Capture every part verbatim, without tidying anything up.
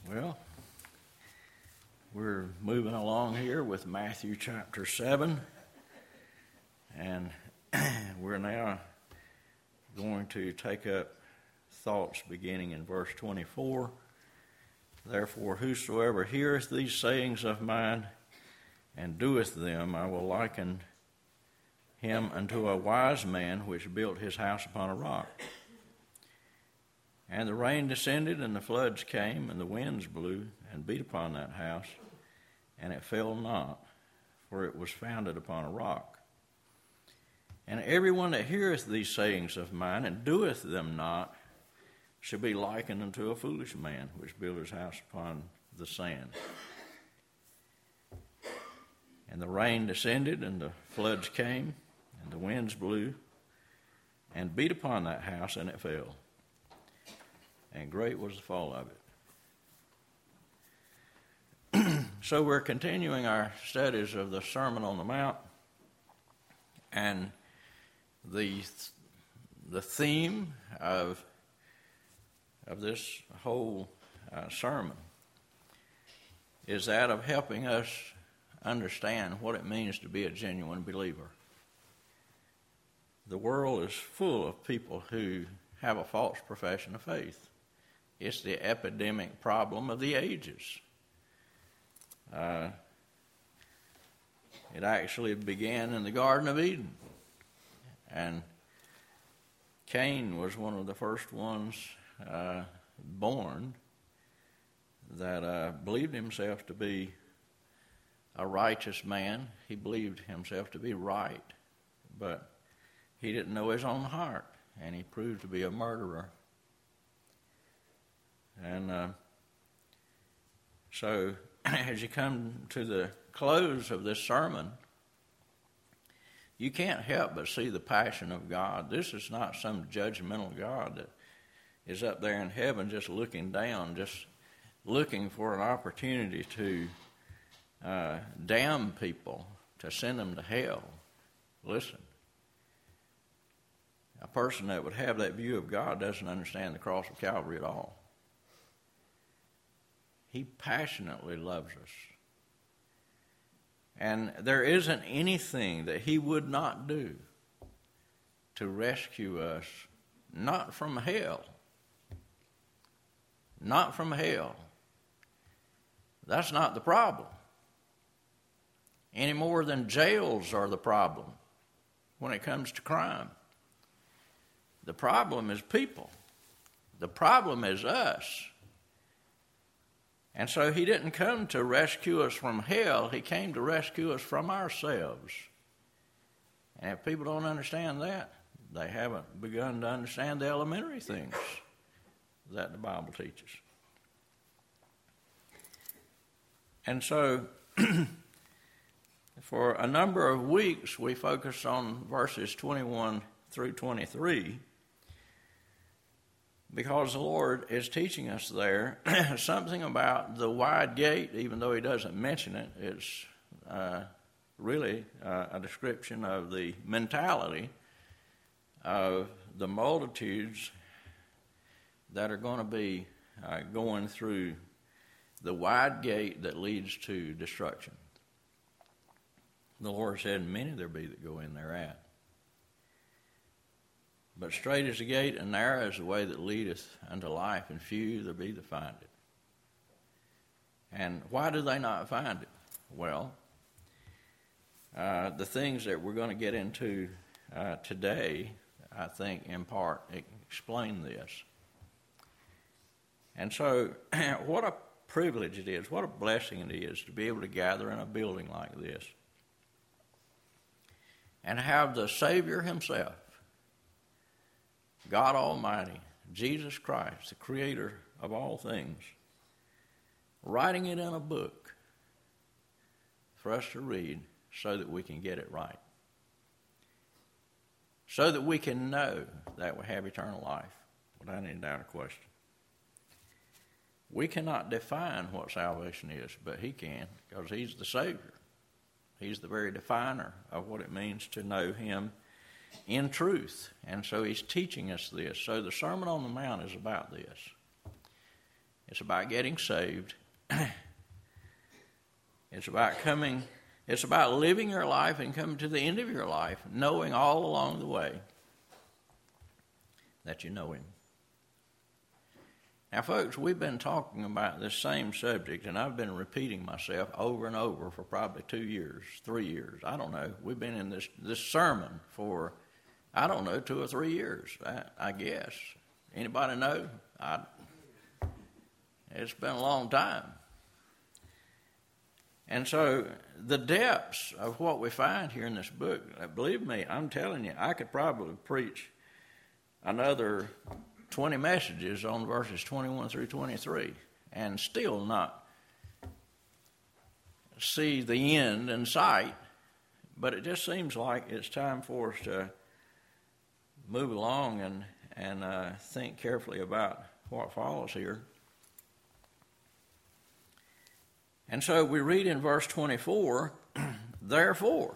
Well, we're moving along here with Matthew chapter seven, and we're now going to take up thoughts beginning in verse twenty-four. Therefore, whosoever heareth these sayings of mine and doeth them, I will liken him unto a wise man which built his house upon a rock. And the rain descended, and the floods came, and the winds blew and beat upon that house, and it fell not, for it was founded upon a rock. And everyone that heareth these sayings of mine and doeth them not shall be likened unto a foolish man which built his house upon the sand. And the rain descended, and the floods came, and the winds blew and beat upon that house, and it fell. And great was the fall of it. So we're continuing our studies of the Sermon on the Mount, and the the theme of of this whole uh, sermon is that of helping us understand what it means to be a genuine believer. The world is full of people who have a false profession of faith. It's the epidemic problem of the ages. Uh, it actually began in the Garden of Eden. And Cain was one of the first ones uh, born that uh, believed himself to be a righteous man. He believed himself to be right, but he didn't know his own heart, and he proved to be a murderer. And uh, so as you come to the close of this sermon, you can't help but see the passion of God. This is not some judgmental God that is up there in heaven just looking down, just looking for an opportunity to uh, damn people, to send them to hell. Listen, a person that would have that view of God doesn't understand the cross of Calvary at all. He passionately loves us. And there isn't anything that he would not do to rescue us, not from hell. Not from hell. That's not the problem. Any more than jails are the problem when it comes to crime. The problem is people. The problem is us. And so he didn't come to rescue us from hell. He came to rescue us from ourselves. And if people don't understand that, they haven't begun to understand the elementary things that the Bible teaches. And so for a number of weeks, we focused on verses twenty-one through twenty-three, because the Lord is teaching us there something about the wide gate. Even though he doesn't mention it, it's uh, really uh, a description of the mentality of the multitudes that are going to be uh, going through the wide gate that leads to destruction. The Lord said, many there be that go in thereat. But straight is the gate, and narrow is the way that leadeth unto life, and few there be that find it. And why do they not find it? Well, uh, the things that we're going to get into uh, today, I think, in part, explain this. And so, what a privilege it is, what a blessing it is to be able to gather in a building like this and have the Savior himself, God Almighty, Jesus Christ, the creator of all things, writing it in a book for us to read so that we can get it right. So that we can know that we have eternal life without any doubt or question. We cannot define what salvation is, but he can, because he's the Savior. He's the very definer of what it means to know him in truth. And so he's teaching us this. So the Sermon on the Mount is about this. It's about getting saved. It's about coming, it's about living your life and coming to the end of your life, knowing all along the way that you know him. Now, folks, we've been talking about this same subject, and I've been repeating myself over and over for probably two years, three years. I don't know. We've been in this, this sermon for, I don't know, two or three years, I, I guess. Anybody know? I, it's been a long time. And so the depths of what we find here in this book, believe me, I'm telling you, I could probably preach another twenty messages on verses twenty-one through twenty-three and still not see the end in sight. But it just seems like it's time for us to move along and, and uh, think carefully about what follows here. And so we read in verse twenty-four, therefore,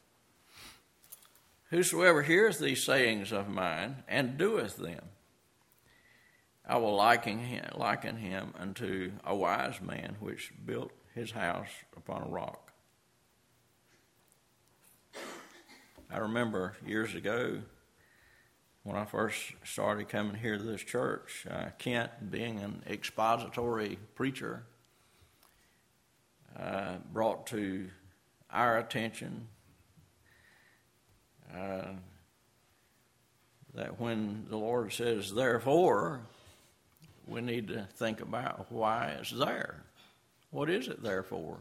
whosoever heareth these sayings of mine and doeth them, I will liken him, liken him unto a wise man which built his house upon a rock. I remember years ago when I first started coming here to this church, uh, Kent, being an expository preacher, Uh, brought to our attention uh, that when the Lord says, therefore, we need to think about why it's there. What is it there for?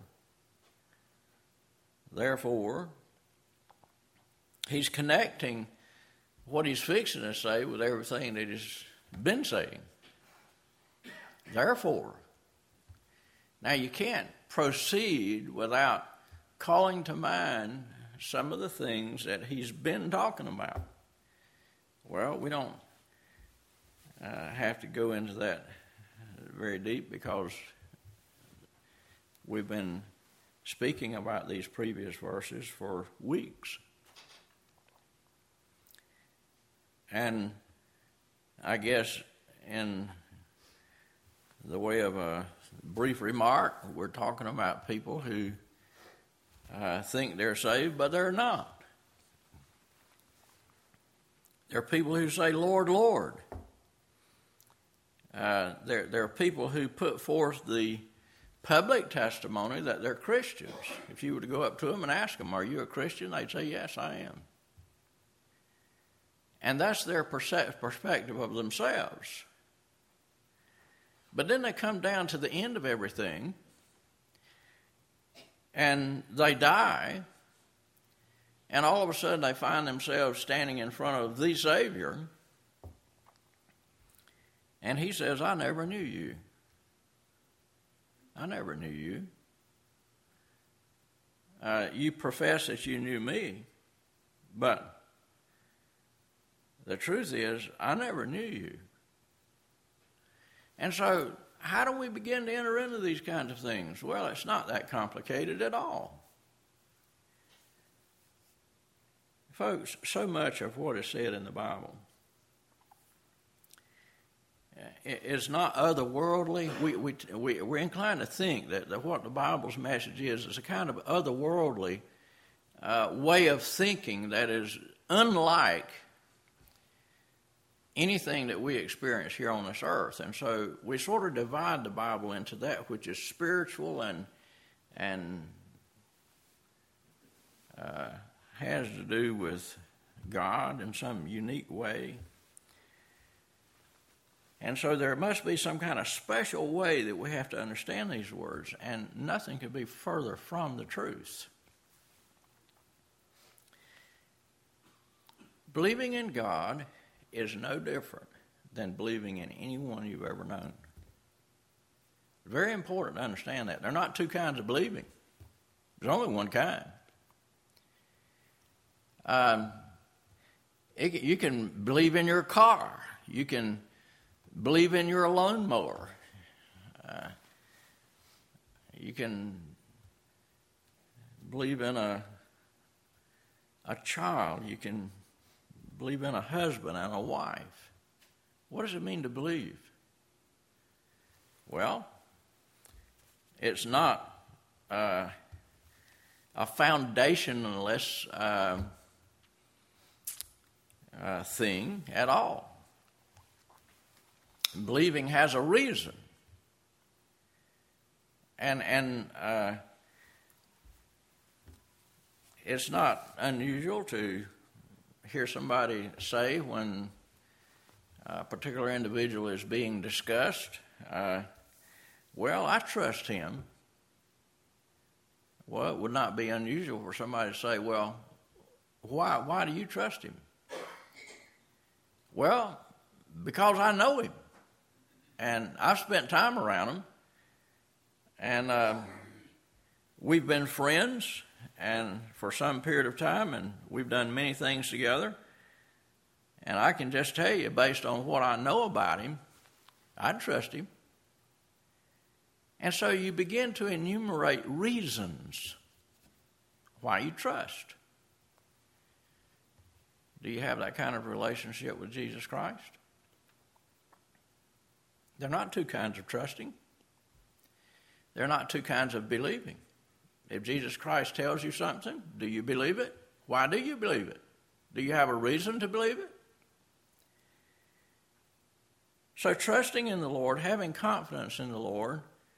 Therefore, he's connecting what he's fixing to say with everything that he's been saying. Therefore. Now, you can't proceed without calling to mind some of the things that he's been talking about. Well, we don't uh, have to go into that very deep because we've been speaking about these previous verses for weeks. And I guess in the way of a brief remark, we're talking about people who uh, think they're saved, but they're not. There are people who say, Lord, Lord. Uh, there, there are people who put forth the public testimony that they're Christians. If you were to go up to them and ask them, are you a Christian? They'd say, yes, I am. And that's their perse- perspective of themselves. But then they come down to the end of everything, and they die, and all of a sudden they find themselves standing in front of the Savior, and he says, I never knew you. I never knew you. Uh, you profess that you knew me, but the truth is, I never knew you. And so, how do we begin to enter into these kinds of things? Well, it's not that complicated at all. Folks, so much of what is said in the Bible is not otherworldly. We, we, we, we're inclined to think that, that what the Bible's message is is a kind of otherworldly uh, way of thinking that is unlike anything that we experience here on this earth. And so we sort of divide the Bible into that which is spiritual and and uh, has to do with God in some unique way. And so there must be some kind of special way that we have to understand these words, and nothing could be further from the truth. Believing in God is no different than believing in anyone you've ever known. Very important to understand that. There are not two kinds of believing. There's only one kind. Um, it, you can believe in your car. You can believe in your lawnmower. Uh, you can believe in a a child. You can believe in a husband and a wife. What does it mean to believe? Well, it's not uh, a foundationless uh, uh, thing at all. Believing has a reason. And, and uh, it's not unusual to hear somebody say when a particular individual is being discussed, uh, well, I trust him. Well, it would not be unusual for somebody to say, well, why, why do you trust him? Well, because I know him. And I've spent time around him. And uh, we've been friends and for some period of time, and we've done many things together. And I can just tell you, based on what I know about him, I trust him. And so you begin to enumerate reasons why you trust. Do you have that kind of relationship with Jesus Christ? There are not two kinds of trusting. There are not two kinds of believing. If Jesus Christ tells you something, do you believe it? Why do you believe it? Do you have a reason to believe it? So trusting in the Lord, having confidence in the Lord,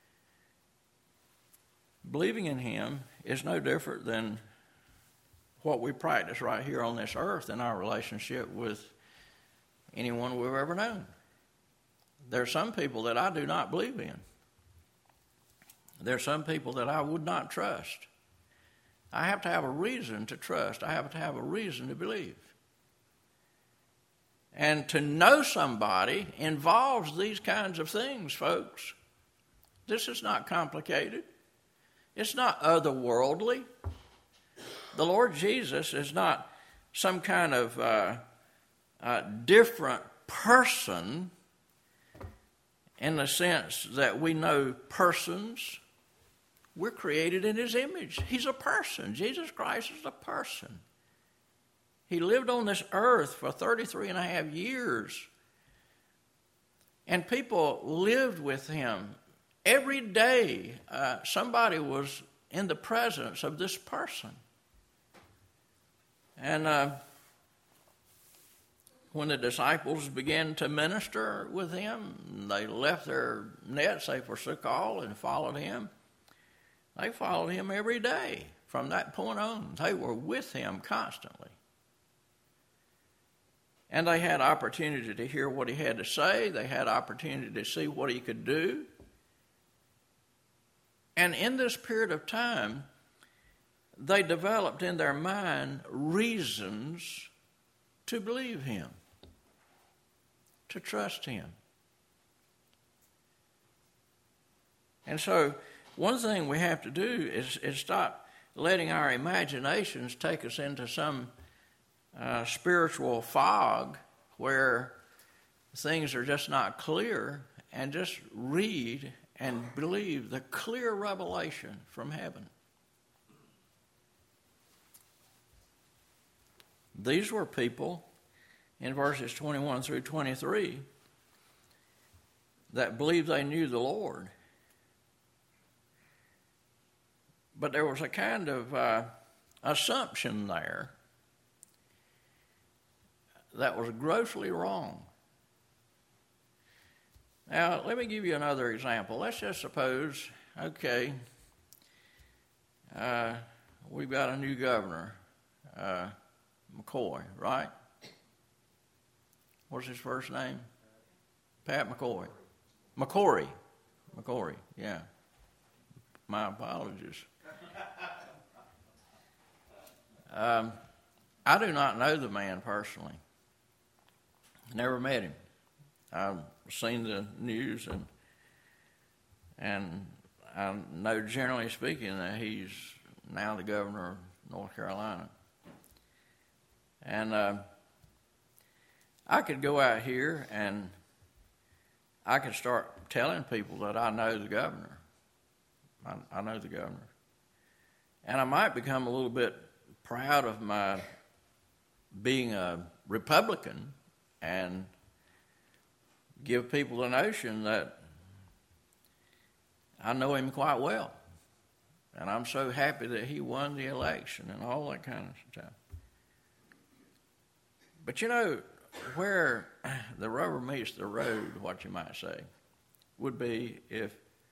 believing in Him is no different than what we practice right here on this earth in our relationship with anyone we've ever known. There are some people that I do not believe in. There are some people that I would not trust. I have to have a reason to trust. I have to have a reason to believe. And to know somebody involves these kinds of things, folks. This is not complicated. It's not otherworldly. The Lord Jesus is not some kind of uh, uh, different person in the sense that we know persons. We're created in His image. He's a person. Jesus Christ is a person. He lived on this earth for thirty-three and a half years. And people lived with Him. Every day, uh, somebody was in the presence of this person. And uh, when the disciples began to minister with Him, they left their nets, they forsook all and followed Him. They followed Him every day. From that point on, they were with Him constantly. And they had opportunity to hear what He had to say. They had opportunity to see what He could do. And in this period of time, they developed in their mind reasons to believe Him, to trust Him. And so one thing we have to do is, is stop letting our imaginations take us into some uh, spiritual fog where things are just not clear, and just read and believe the clear revelation from heaven. These were people in verses twenty-one through twenty-three that believed they knew the Lord. But there was a kind of uh, assumption there that was grossly wrong. Now, let me give you another example. Let's just suppose, okay, uh, we've got a new governor, uh, McCoy, right? What's his first name? Pat McCoy. McCory. McCory, yeah. My apologies. Um, I do not know the man personally. Never met him. I've seen the news, and and I know, generally speaking, that he's now the governor of North Carolina. And uh, I could go out here and I could start telling people that I know the governor. I, I know the governor. And I might become a little bit proud of my being a Republican and give people the notion that I know him quite well. And I'm so happy that he won the election and all that kind of stuff. But you know, where the rubber meets the road, what you might say, would be if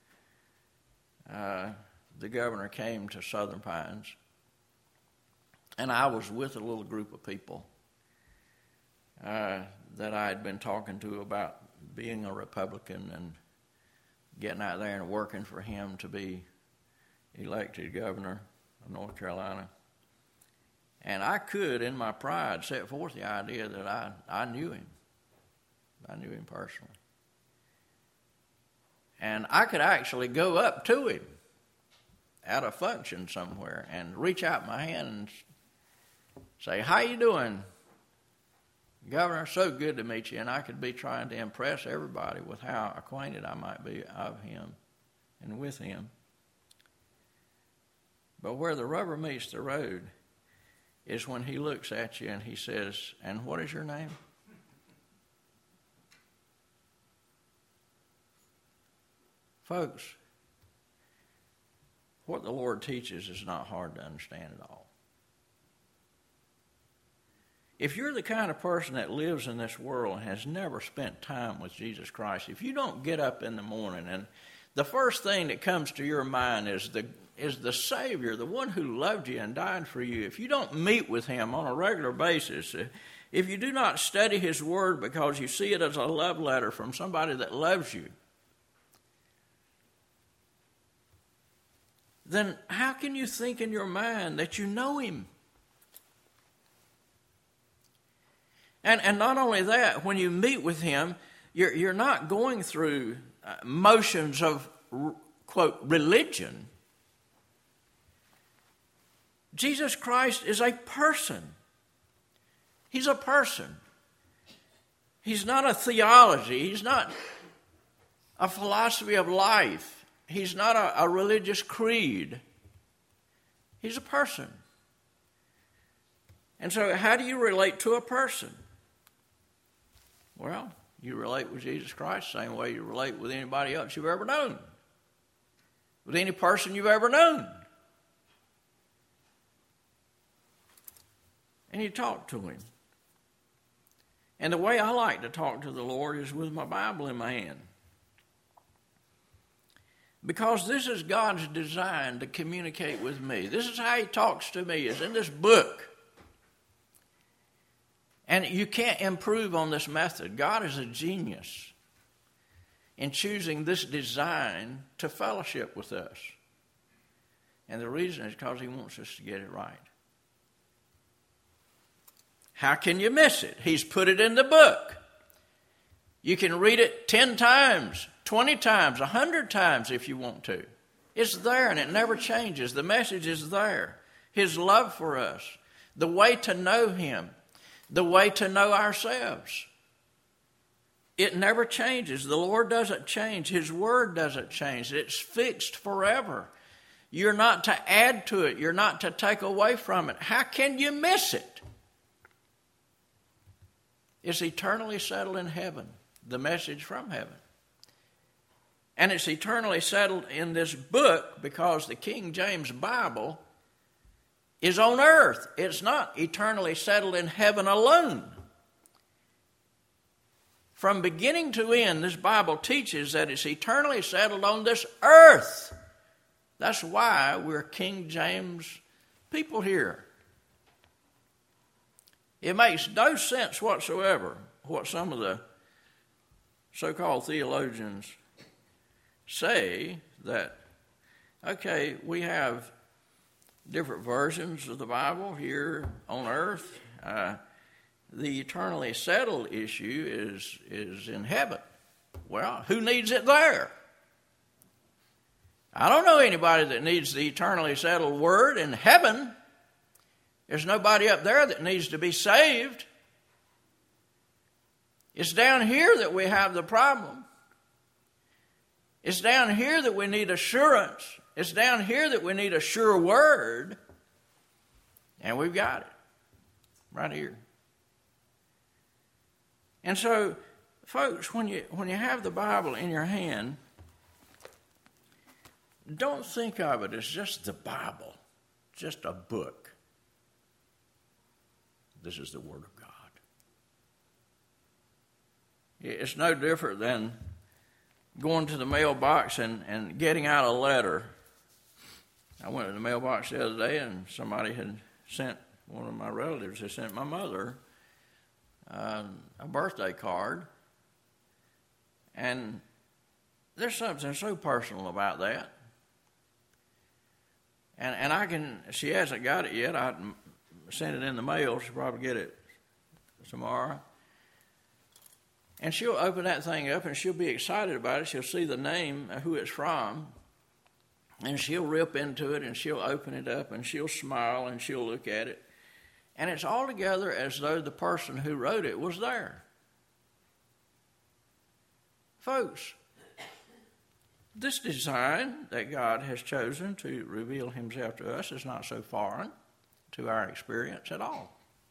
uh, the governor came to Southern Pines and I was with a little group of people uh, that I had been talking to about being a Republican and getting out there and working for him to be elected governor of North Carolina. And I could, in my pride, set forth the idea that I, I knew him. I knew him personally. And I could actually go up to him at a function somewhere and reach out my hand and say, "How you doing, Governor? So good to meet you." And I could be trying to impress everybody with how acquainted I might be of him and with him. But where the rubber meets the road is when he looks at you and he says, "And what is your name?" Folks, what the Lord teaches is not hard to understand at all. If you're the kind of person that lives in this world and has never spent time with Jesus Christ, if you don't get up in the morning and the first thing that comes to your mind is the is the Savior, the one who loved you and died for you, if you don't meet with him on a regular basis, if you do not study his word because you see it as a love letter from somebody that loves you, then how can you think in your mind that you know him? And and not only that, when you meet with him, you're, you're not going through uh, motions of, quote, religion. Jesus Christ is a person. He's a person. He's not a theology. He's not a philosophy of life. He's not a, a religious creed. He's a person. And so how do you relate to a person? Well, you relate with Jesus Christ the same way you relate with anybody else you've ever known. With any person you've ever known. And you talk to him. And the way I like to talk to the Lord is with my Bible in my hand. Because this is God's design to communicate with me. This is how he talks to me. It's in this book. And you can't improve on this method. God is a genius in choosing this design to fellowship with us. And the reason is because he wants us to get it right. How can you miss it? He's put it in the book. You can read it ten times, twenty times, a hundred times if you want to. It's there and it never changes. The message is there. His love for us. The way to know him. The way to know ourselves. It never changes. The Lord doesn't change. His word doesn't change. It's fixed forever. You're not to add to it. You're not to take away from it. How can you miss it? It's eternally settled in heaven. The message from heaven. And it's eternally settled in this book because the King James Bible is on earth. It's not eternally settled in heaven alone. From beginning to end, this Bible teaches that it's eternally settled on this earth. That's why we're King James people here. It makes no sense whatsoever what some of the so-called theologians say that, okay, we have different versions of the Bible here on earth. Uh, the eternally settled issue is, is in heaven. Well, who needs it there? I don't know anybody that needs the eternally settled word in heaven. There's nobody up there that needs to be saved. It's down here that we have the problem. It's down here that we need assurance. It's down here that we need a sure word. And we've got it. Right here. And so, folks, when you when you have the Bible in your hand, don't think of it as just the Bible, just a book. This is the Word of God. It's no different than going to the mailbox and, and getting out a letter. I went to the mailbox the other day, and somebody had sent, one of my relatives had sent my mother uh, a birthday card. And there's something so personal about that. And and I can, she hasn't got it yet. I sent it in the mail. She'll probably get it tomorrow. And she'll open that thing up, and she'll be excited about it. She'll see the name, who it's from, and she'll rip into it, and she'll open it up, and she'll smile, and she'll look at it. And it's altogether as though the person who wrote it was there. Folks, this design that God has chosen to reveal himself to us is not so foreign to our experience at all.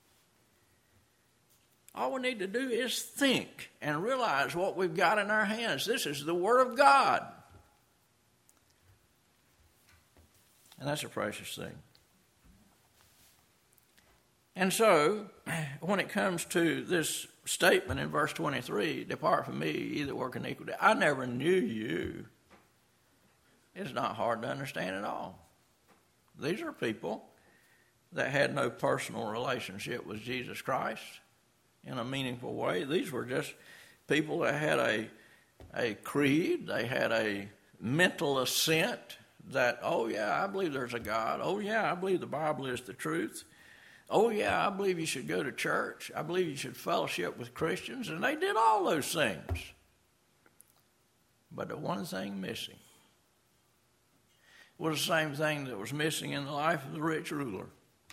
All we need to do is think and realize what we've got in our hands. This is the Word of God. And that's a precious thing. And so, when it comes to this statement in verse twenty-three, depart from me, ye that work iniquity, I never knew you. It's not hard to understand at all. These are people that had no personal relationship with Jesus Christ in a meaningful way. These were just people that had a, a creed, they had a mental assent that, oh yeah, I believe there's a God. Oh yeah, I believe the Bible is the truth. Oh yeah, I believe you should go to church. I believe you should fellowship with Christians. And they did all those things. But the one thing missing was the same thing that was missing in the life of the rich ruler.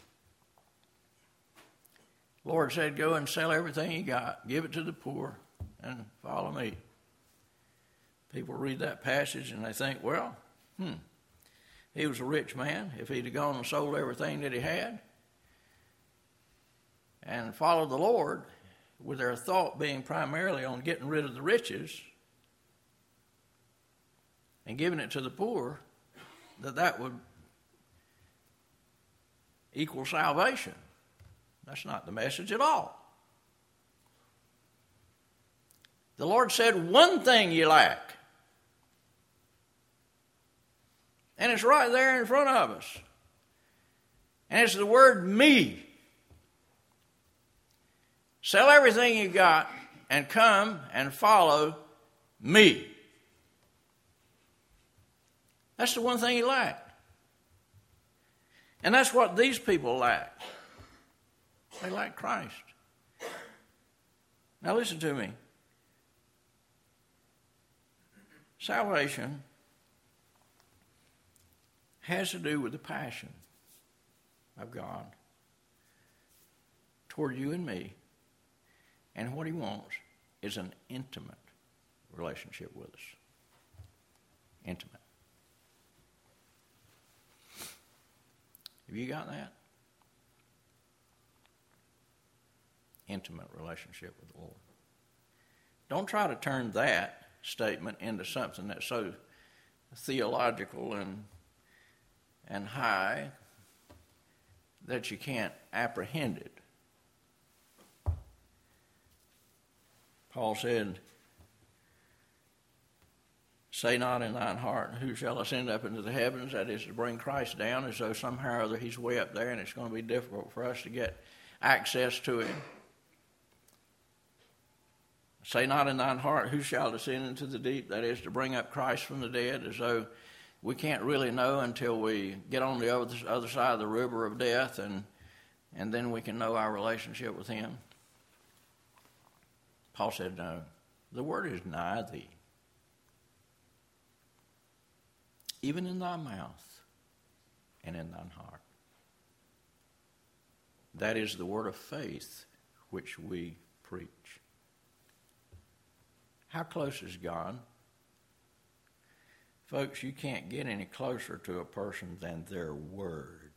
The Lord said, go and sell everything you got, give it to the poor, and follow me. People read that passage and they think, well, hmm, he was a rich man. If he'd have gone and sold everything that he had and followed the Lord, with their thought being primarily on getting rid of the riches and giving it to the poor, that that would equal salvation. That's not the message at all. The Lord said, one thing you lack. And it's right there in front of us. And it's the word me. Sell everything you got and come and follow me. That's the one thing you lack. And that's what these people lack. They lack Christ. Now listen to me. Salvation has to do with the passion of God toward you and me. And what he wants is an intimate relationship with us. Intimate. Have you got that? Intimate relationship with the Lord. Don't try to turn that statement into something that's so theological and and high that you can't apprehend it. Paul said, say not in thine heart, who shall ascend up into the heavens? That is to bring Christ down as though somehow or other he's way up there and it's going to be difficult for us to get access to him. Say not in thine heart, who shall descend into the deep? That is to bring up Christ from the dead, as though we can't really know until we get on the other, other side of the river of death, and and then we can know our relationship with him. Paul said, no, the word is nigh thee, even in thy mouth and in thine heart. That is the word of faith which we preach. How close is God? Folks, you can't get any closer to a person than their word.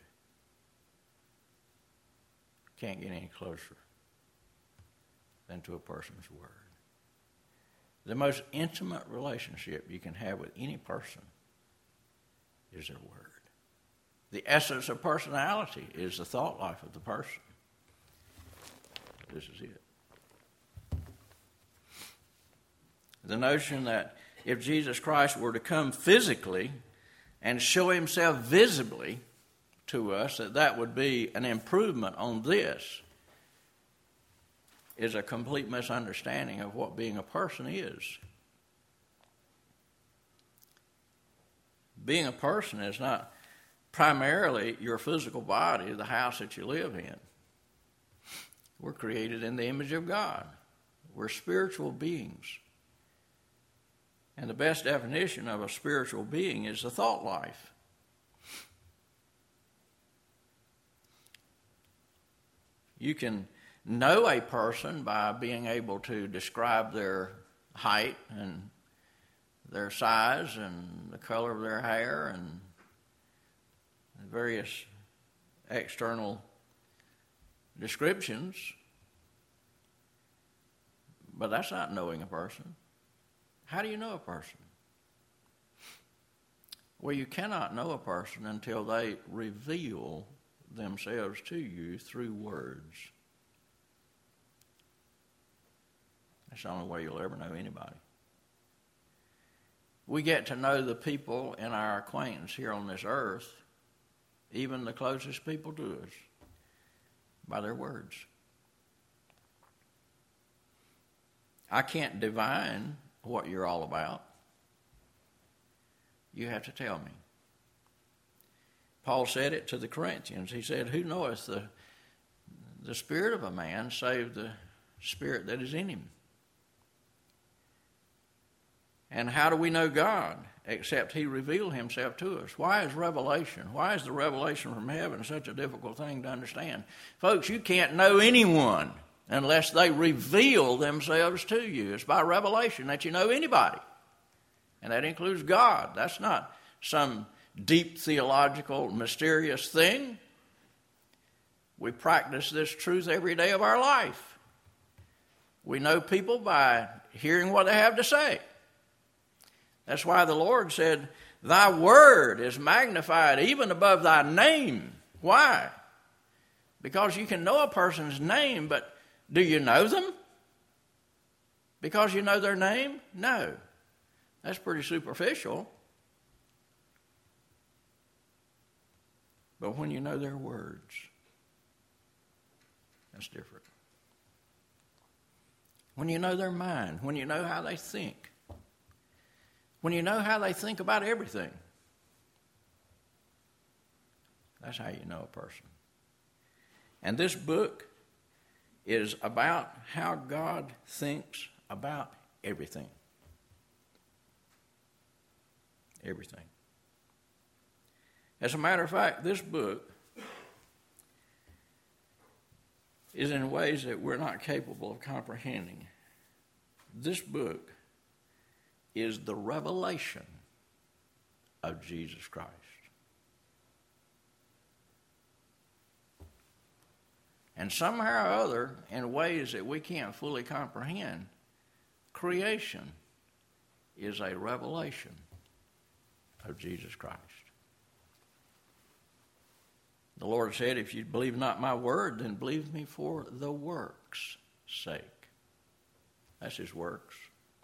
Can't get any closer than to a person's word. The most intimate relationship you can have with any person is their word. The essence of personality is the thought life of the person. This is it. The notion that if Jesus Christ were to come physically and show himself visibly to us, that that would be an improvement on this, is a complete misunderstanding of what being a person is. Being a person is not primarily your physical body, the house that you live in. We're created in the image of God. We're spiritual beings. And the best definition of a spiritual being is the thought life. You can know a person by being able to describe their height and their size and the color of their hair and various external descriptions. But that's not knowing a person. How do you know a person? Well, you cannot know a person until they reveal themselves to you through words. That's the only way you'll ever know anybody. We get to know the people in our acquaintance here on this earth, even the closest people to us, by their words. I can't divine what you're all about. You have to tell me. Paul said it to the Corinthians. He said, who knoweth the, the spirit of a man save the spirit that is in him? And how do we know God except he revealed himself to us? Why is revelation, why is the revelation from heaven such a difficult thing to understand? Folks, you can't know anyone unless they reveal themselves to you. It's by revelation that you know anybody. And that includes God. That's not some deep theological, mysterious thing. We practice this truth every day of our life. We know people by hearing what they have to say. That's why the Lord said, thy word is magnified even above thy name. Why? Because you can know a person's name, but do you know them? Because you know their name? No. That's pretty superficial. But when you know their words, that's different. When you know their mind, when you know how they think, when you know how they think about everything, that's how you know a person. And this book is about how God thinks about everything. Everything. As a matter of fact, this book is in ways that we're not capable of comprehending. This book is the revelation of Jesus Christ. And somehow or other, in ways that we can't fully comprehend, creation is a revelation of Jesus Christ. The Lord said, if you believe not my word, then believe me for the works' sake. That's his works.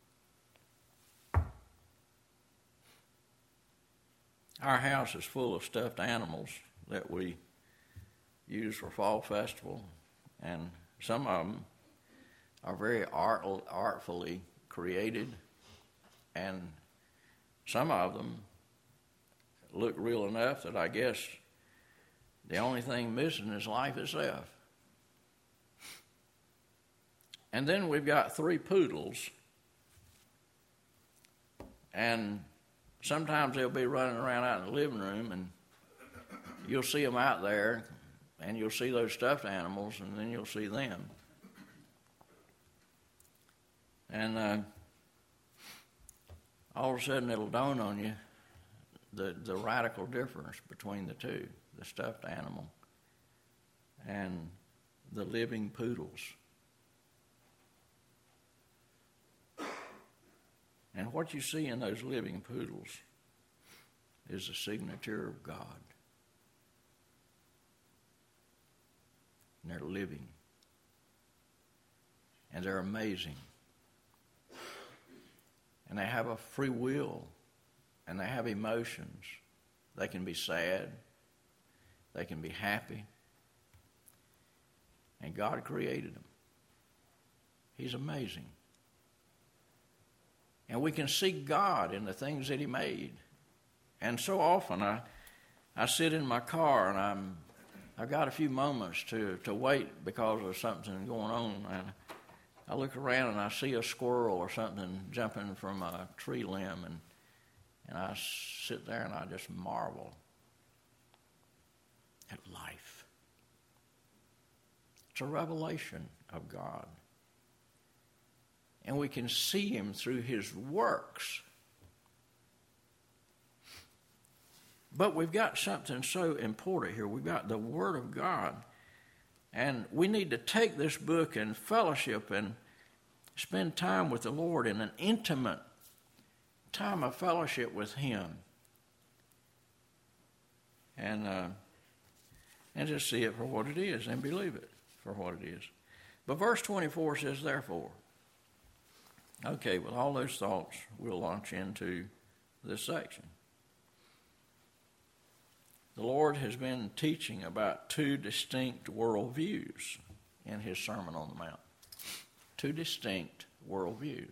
Our house is full of stuffed animals that we use for fall festival, and some of them are very art, artfully created, and some of them look real enough that I guess the only thing missing is life itself. And then we've got three poodles, and sometimes they'll be running around out in the living room, and you'll see them out there, and you'll see those stuffed animals, and then you'll see them. And uh, all of a sudden it'll dawn on you the, the radical difference between the two, the stuffed animal and the living poodles. And what you see in those living poodles is the signature of God. And they're living. And they're amazing. And they have a free will. And they have emotions. They can be sad. They can be happy. And God created them. He's amazing. And we can see God in the things that He made. And so often I I sit in my car and I'm I've got a few moments to, to wait because of something going on. And I look around and I see a squirrel or something jumping from a tree limb, and and I sit there and I just marvel at life. It's a revelation of God. And we can see Him through His works. But we've got something so important here. We've got the Word of God. And we need to take this book and fellowship and spend time with the Lord in an intimate time of fellowship with Him. And, uh, and just see it for what it is and believe it for what it is. But verse twenty-four says, therefore. Okay, with all those thoughts, we'll launch into this section. The Lord has been teaching about two distinct worldviews in His Sermon on the Mount. Two distinct worldviews.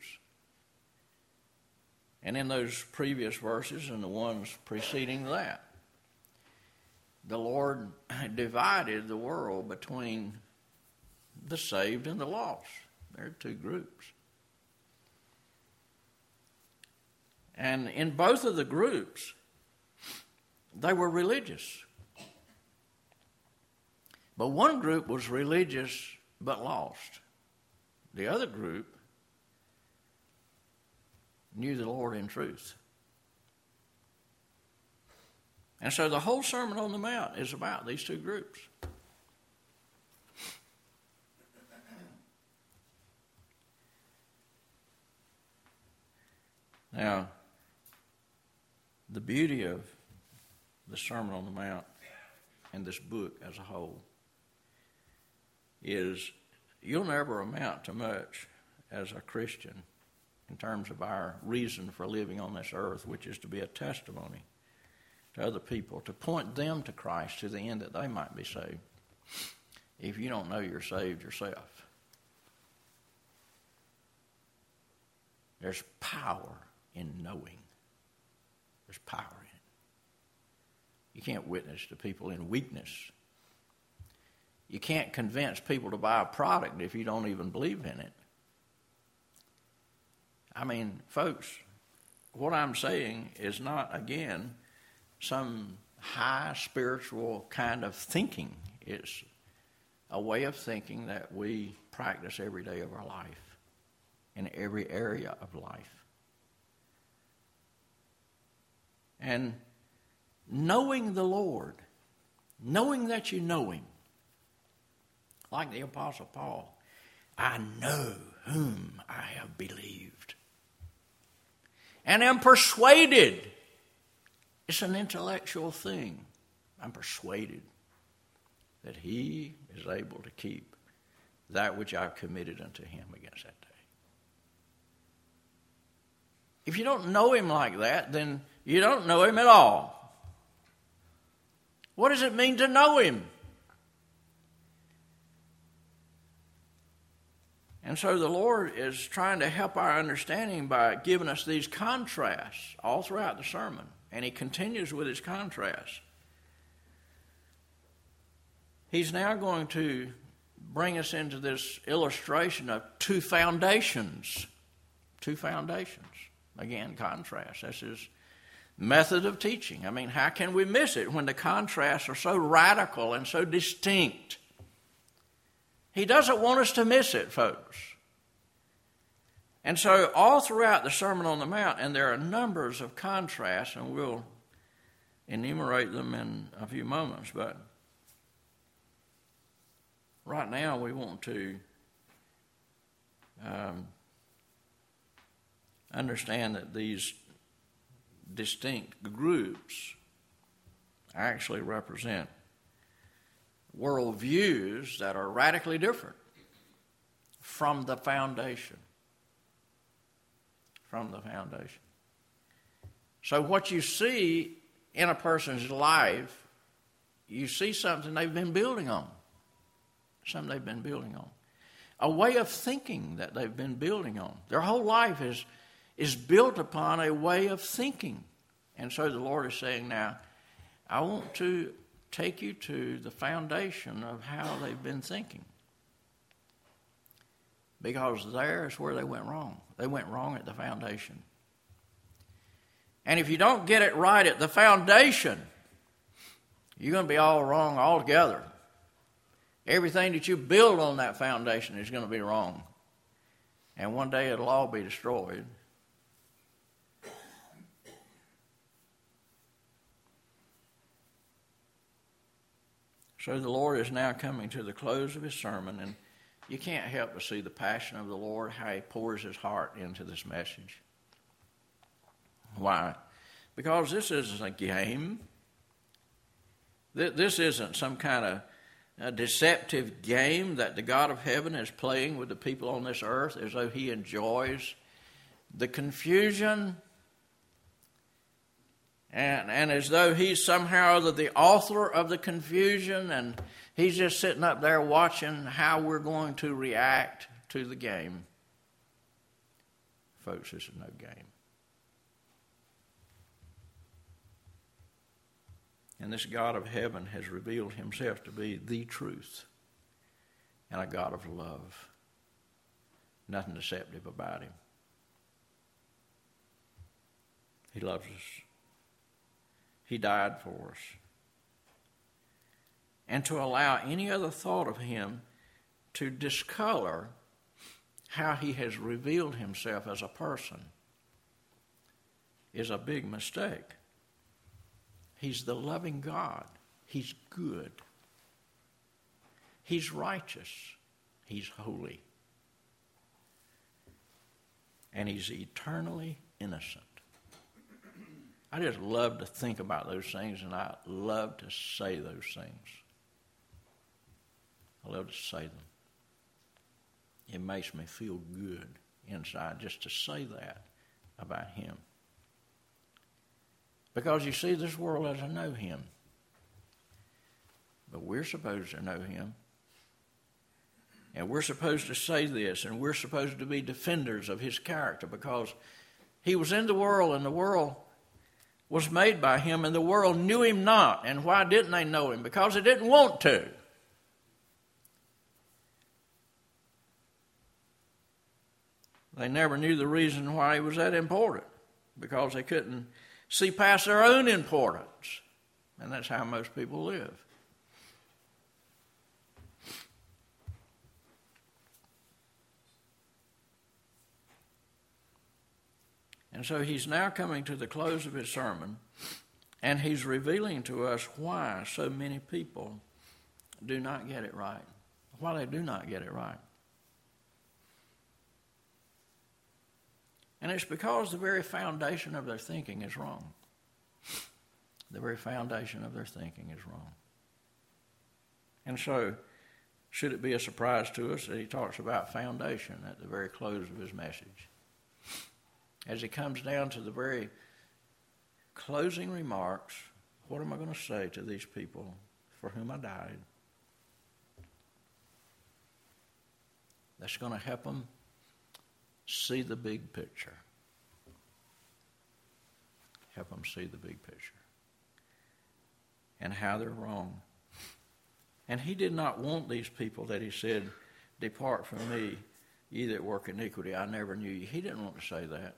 And in those previous verses and the ones preceding that, the Lord divided the world between the saved and the lost. There are two groups. And in both of the groups, they were religious. But one group was religious but lost. The other group knew the Lord in truth. And so the whole Sermon on the Mount is about these two groups. Now, the beauty of the Sermon on the Mount and this book as a whole is you'll never amount to much as a Christian in terms of our reason for living on this earth, which is to be a testimony to other people, to point them to Christ to the end that they might be saved, if you don't know you're saved yourself. There's power in knowing. There's power in it. You can't witness to people in weakness. You can't convince people to buy a product if you don't even believe in it. I mean, folks, what I'm saying is not, again, some high spiritual kind of thinking. It's a way of thinking that we practice every day of our life, in every area of life. And knowing the Lord, knowing that you know Him, like the Apostle Paul, I know whom I have believed, and am persuaded. It's an intellectual thing. I'm persuaded that He is able to keep that which I've committed unto Him against that day. If you don't know Him like that, then you don't know Him at all. What does it mean to know Him? And so the Lord is trying to help our understanding by giving us these contrasts all throughout the sermon. And He continues with His contrasts. He's now going to bring us into this illustration of two foundations. Two foundations. Again, contrast. That's His method of teaching. I mean, how can we miss it when the contrasts are so radical and so distinct? He doesn't want us to miss it, folks. And so all throughout the Sermon on the Mount, and there are numbers of contrasts, and we'll enumerate them in a few moments, but right now we want to um, understand that these distinct groups actually represent worldviews that are radically different from the foundation. From the foundation. So what you see in a person's life, you see something they've been building on. Something they've been building on. A way of thinking that they've been building on. Their whole life is, is built upon a way of thinking. And so the Lord is saying now, I want to take you to the foundation of how they've been thinking. Because there is where they went wrong. They went wrong at the foundation. And if you don't get it right at the foundation, you're going to be all wrong altogether. Everything that you build on that foundation is going to be wrong. And one day it'll all be destroyed. So the Lord is now coming to the close of his sermon, and you can't help but see the passion of the Lord, how he pours his heart into this message. Why? Because this isn't a game. This isn't some kind of a deceptive game that the God of heaven is playing with the people on this earth as though he enjoys the confusion and, and as though he's somehow the author of the confusion, and he's just sitting up there watching how we're going to react to the game. Folks, this is no game. And this God of heaven has revealed himself to be the truth and a God of love. Nothing deceptive about him. He loves us. He died for us. And to allow any other thought of him to discolor how he has revealed himself as a person is a big mistake. He's the loving God. He's good. He's righteous. He's holy. And he's eternally innocent. I just love to think about those things, and I love to say those things. I love to say them. It makes me feel good inside just to say that about him. Because you see, this world doesn't know him. But we're supposed to know him. And we're supposed to say this, and we're supposed to be defenders of his character, because he was in the world, and the world was made by him, and the world knew him not. And why didn't they know him? Because they didn't want to. They never knew the reason why he was that important, because they couldn't see past their own importance. And that's how most people live. And so he's now coming to the close of his sermon, and he's revealing to us why so many people do not get it right. Why they do not get it right. And it's because the very foundation of their thinking is wrong. The very foundation of their thinking is wrong. And so, should it be a surprise to us that he talks about foundation at the very close of his message? As he comes down to the very closing remarks, what am I going to say to these people for whom I died? That's going to help them see the big picture. Help them see the big picture. And how they're wrong. And he did not want these people that he said, "Depart from me, ye that work iniquity, I never knew you." He didn't want to say that.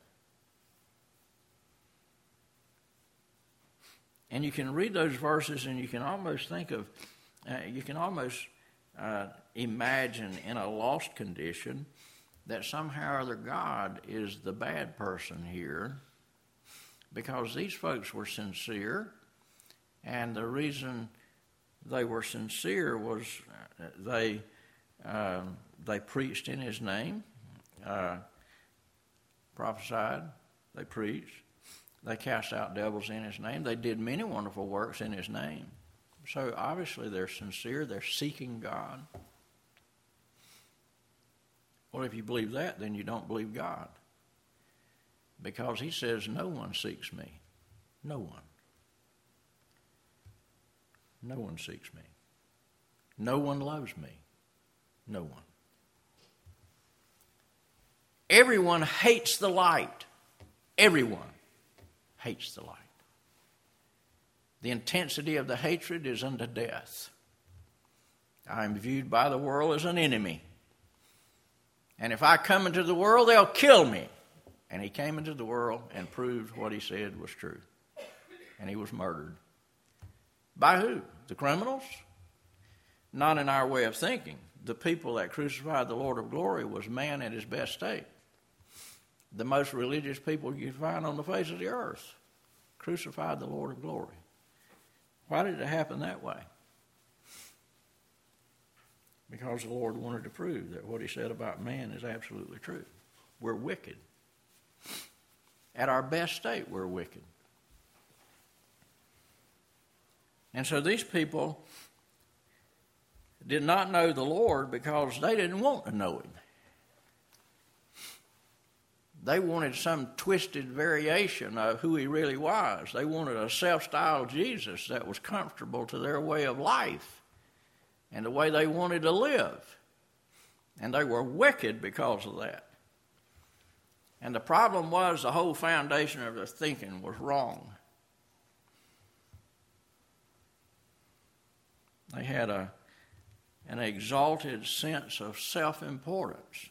And you can read those verses and you can almost think of, uh, you can almost uh, imagine in a lost condition that somehow or other God is the bad person here, because these folks were sincere, and the reason they were sincere was they uh, they preached in his name, uh, prophesied, they preached, They cast out devils in his name. They did many wonderful works in his name. So obviously they're sincere. They're seeking God. Well, if you believe that, then you don't believe God. Because he says, no one seeks me. No one. No one seeks me. No one loves me. No one. Everyone hates the light. Everyone hates the light. The intensity of the hatred is unto death. I am viewed by the world as an enemy. And if I come into the world, they'll kill me. And he came into the world and proved what he said was true. And he was murdered. By who? The criminals? Not in our way of thinking. The people that crucified the Lord of glory was man in his best state. The most religious people you could find on the face of the earth crucified the Lord of glory. Why did it happen that way? Because the Lord wanted to prove that what he said about man is absolutely true. We're wicked. At our best state, we're wicked. And so these people did not know the Lord because they didn't want to know him. They wanted some twisted variation of who he really was. They wanted a self-styled Jesus that was comfortable to their way of life and the way they wanted to live. And they were wicked because of that. And the problem was the whole foundation of their thinking was wrong. They had a, an exalted sense of self-importance.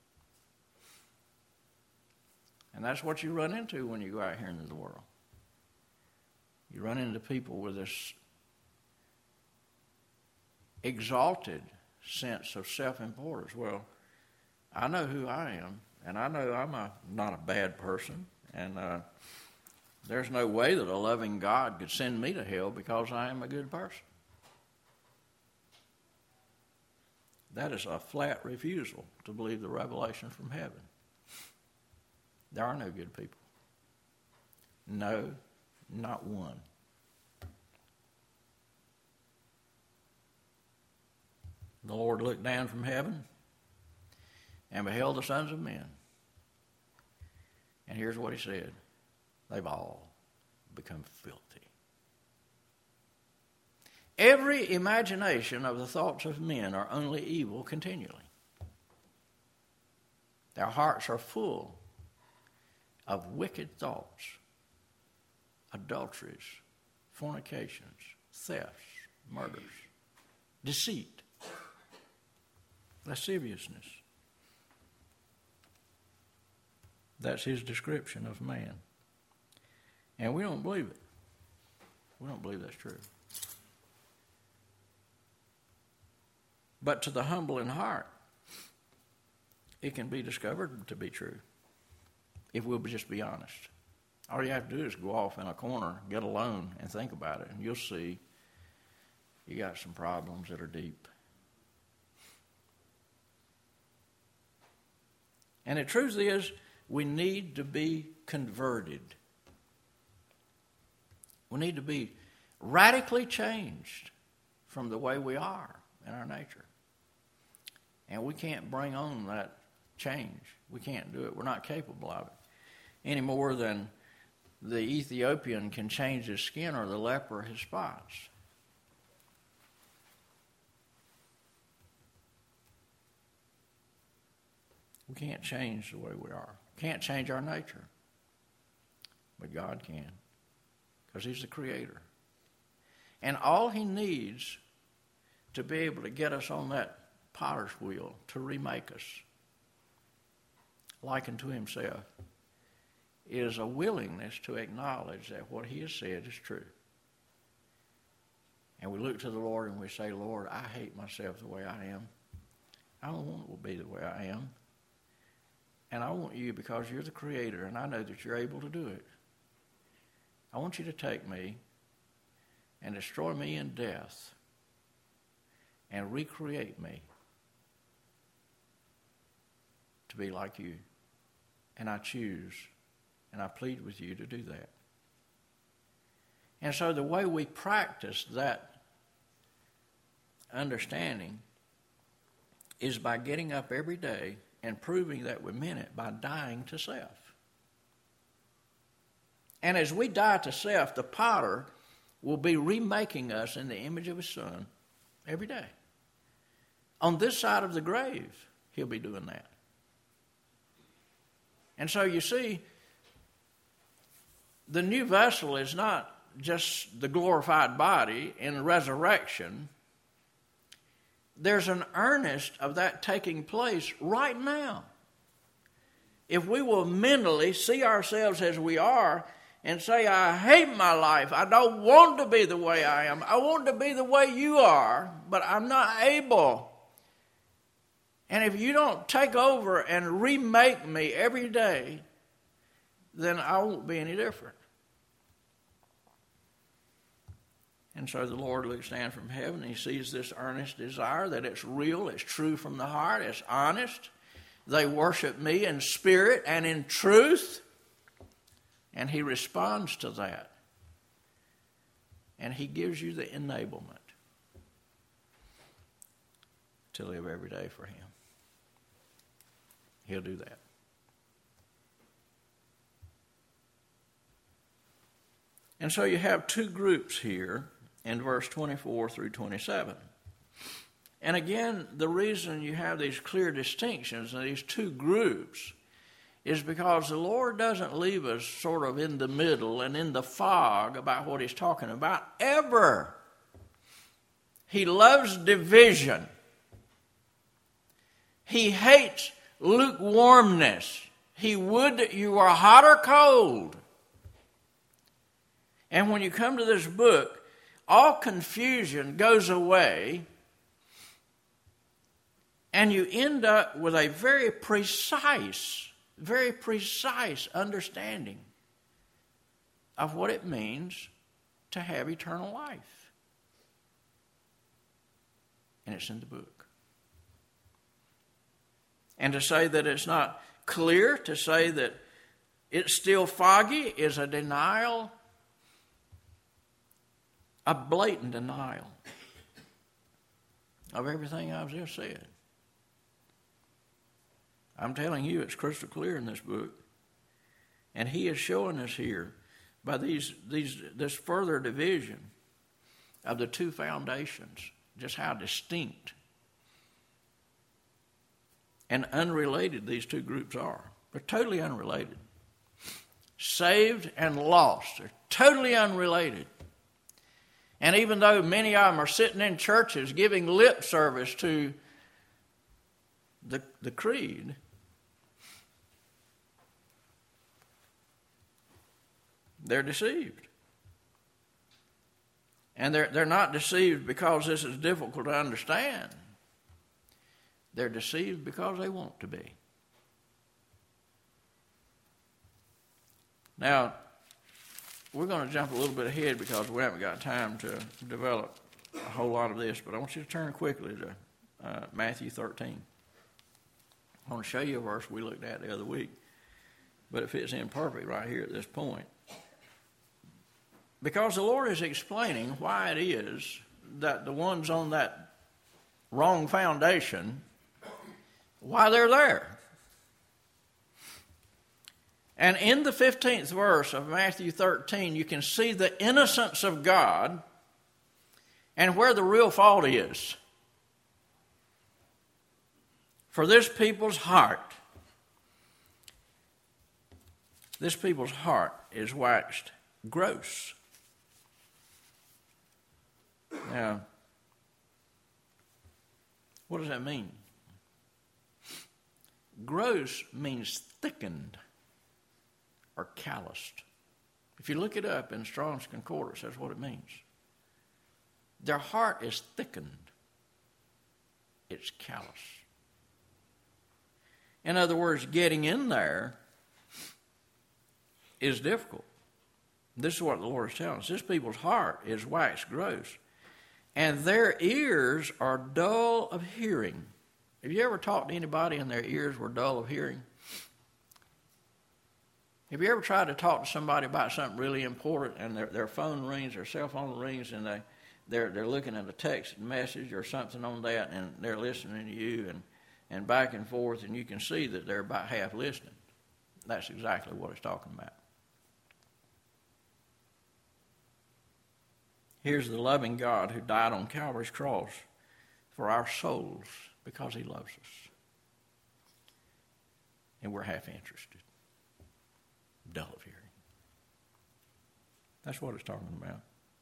And that's what you run into when you go out here into the world. You run into people with this exalted sense of self-importance. Well, I know who I am, and I know I'm a, not a bad person, and uh, there's no way that a loving God could send me to hell because I am a good person. That is a flat refusal to believe the revelation from heaven. There are no good people. No, not one. The Lord looked down from heaven and beheld the sons of men. And here's what he said. They've all become filthy. Every imagination of the thoughts of men are only evil continually. Their hearts are full of wicked thoughts, adulteries, fornications, thefts, murders, deceit, lasciviousness. That's his description of man. And we don't believe it. We don't believe that's true. But to the humble in heart, it can be discovered to be true if we'll just be honest. All you have to do is go off in a corner, get alone, and think about it, and you'll see you got some problems that are deep. And the truth is, we need to be converted. We need to be radically changed from the way we are in our nature. And we can't bring on that change. We can't do it. We're not capable of it any more than the Ethiopian can change his skin or the leper his spots. We can't change the way we are. Can't change our nature. But God can, because he's the creator. And all he needs to be able to get us on that potter's wheel to remake us like unto himself is a willingness to acknowledge that what he has said is true. And we look to the Lord and we say, Lord, I hate myself the way I am. I don't want to be the way I am. And I want you, because you're the creator and I know that you're able to do it, I want you to take me and destroy me in death and recreate me to be like you. And I choose and I plead with you to do that. And so the way we practice that understanding is by getting up every day and proving that we meant it by dying to self. And as we die to self, the potter will be remaking us in the image of his Son every day. On this side of the grave, he'll be doing that. And so you see, the new vessel is not just the glorified body in resurrection. There's an earnest of that taking place right now. If we will mentally see ourselves as we are and say, I hate my life, I don't want to be the way I am, I want to be the way you are, but I'm not able. And if you don't take over and remake me every day, then I won't be any different. And so the Lord looks down from heaven. He sees this earnest desire, that it's real, it's true from the heart, it's honest. They worship me in spirit and in truth. And he responds to that. And he gives you the enablement to live every day for him. He'll do that. And so you have two groups here in verse twenty-four through twenty-seven. And again, the reason you have these clear distinctions in these two groups is because the Lord doesn't leave us sort of in the middle and in the fog about what he's talking about ever. He loves division. He hates lukewarmness. He would that you were hot or cold. And when you come to this book, all confusion goes away, and you end up with a very precise, very precise understanding of what it means to have eternal life. And it's in the book. And to say that it's not clear, to say that it's still foggy, is a denial, a blatant denial of everything I've just said. I'm telling you, it's crystal clear in this book. And he is showing us here by these, these this further division of the two foundations, just how distinct and unrelated these two groups are. They're totally unrelated. Saved and lost are totally unrelated. And even though many of them are sitting in churches giving lip service to the, the creed, they're deceived. And they're, they're not deceived because this is difficult to understand. They're deceived because they want to be. Now, we're going to jump a little bit ahead because we haven't got time to develop a whole lot of this, but I want you to turn quickly to uh, Matthew thirteen. I want to show you a verse we looked at the other week, but it fits in perfect right here at this point. Because the Lord is explaining why it is that the ones on that wrong foundation, why they're there. And in the fifteenth verse of Matthew thirteen, you can see the innocence of God and where the real fault is. For this people's heart, this people's heart is waxed gross. Now, what does that mean? Gross means thickened or calloused. If you look it up in Strong's Concordance, that's what it means. Their heart is thickened. It's callous. In other words, getting in there is difficult. This is what the Lord is telling us. This people's heart is waxed gross, and their ears are dull of hearing. Have you ever talked to anybody and their ears were dull of hearing? Have you ever tried to talk to somebody about something really important and their, their phone rings, their cell phone rings, and they, they're, they're looking at a text message or something on that, and they're listening to you and, and back and forth, and you can see that they're about half listening? That's exactly what it's talking about. Here's the loving God who died on Calvary's cross for our souls because he loves us. And we're half interested. Dull of hearing. That's what it's talking about.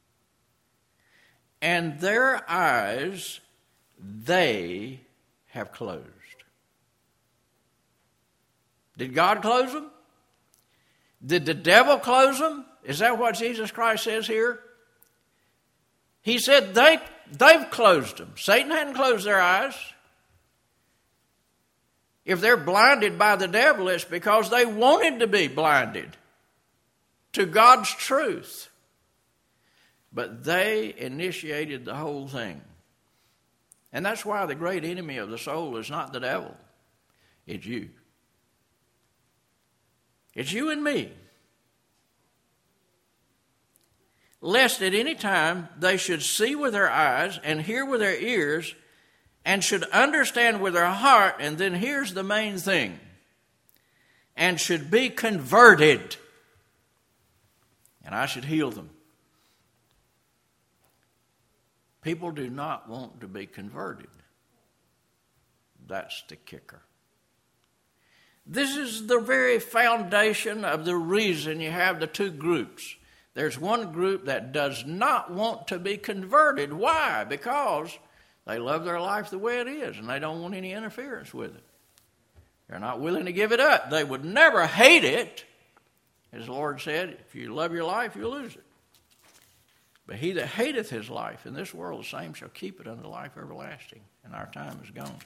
And their eyes they have closed. Did God close them? Did the devil close them? Is that what Jesus Christ says here? He said they, they've closed them. Satan hadn't closed their eyes. If they're blinded by the devil, it's because they wanted to be blinded to God's truth. But they initiated the whole thing. And that's why the great enemy of the soul is not the devil. It's you. It's you and me. Lest at any time they should see with their eyes and hear with their ears and should understand with their heart, and then here's the main thing, and should be converted, and I should heal them. People do not want to be converted. That's the kicker. This is the very foundation of the reason you have the two groups. There's one group that does not want to be converted. Why? Because they love their life the way it is, and they don't want any interference with it. They're not willing to give it up. They would never hate it. As the Lord said, if you love your life, you'll lose it. But he that hateth his life in this world, the same shall keep it unto life everlasting. And our time is gone.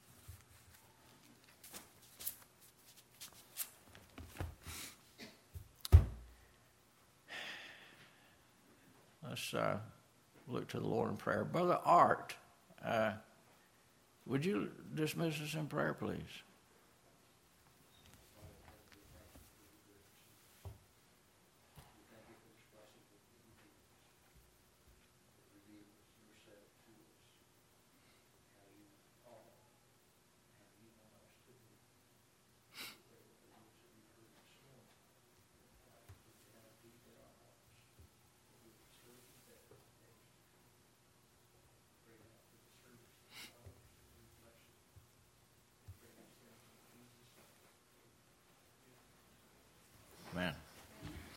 Let's uh, look to the Lord in prayer. Brother Art, uh, would you dismiss us in prayer, please?